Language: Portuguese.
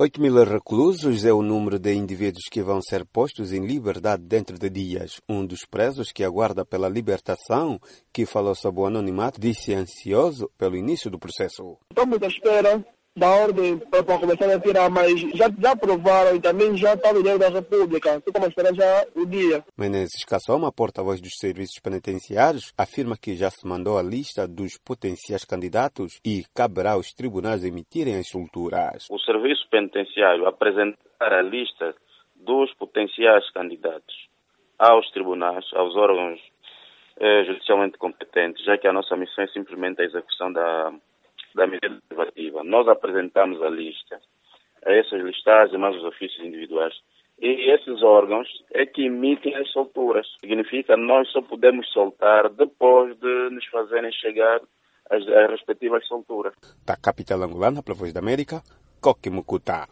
8.000 reclusos é o número de indivíduos que vão ser postos em liberdade dentro de dias. Um dos presos que aguarda pela libertação, que falou sob o anonimato, disse ansioso pelo início do processo. Estamos à espera da ordem para começar a tirar, mas já aprovaram e também já está no direito da República. Estamos a esperar já o dia. Menezes Kassoma, porta-voz dos serviços penitenciários, afirma que já se mandou a lista dos potenciais candidatos e caberá aos tribunais emitirem as solturas. O serviço penitenciário apresentar a lista dos potenciais candidatos aos tribunais, aos órgãos judicialmente competentes, já que a nossa missão é simplesmente a execução da medida privativa. Nós apresentamos a lista a essas listagens, mais os ofícios individuais. E esses órgãos é que emitem as solturas. Significa que nós só podemos soltar depois de nos fazerem chegar as respectivas solturas. Da capital angolana, para a Voz da América, Coque Mucuta.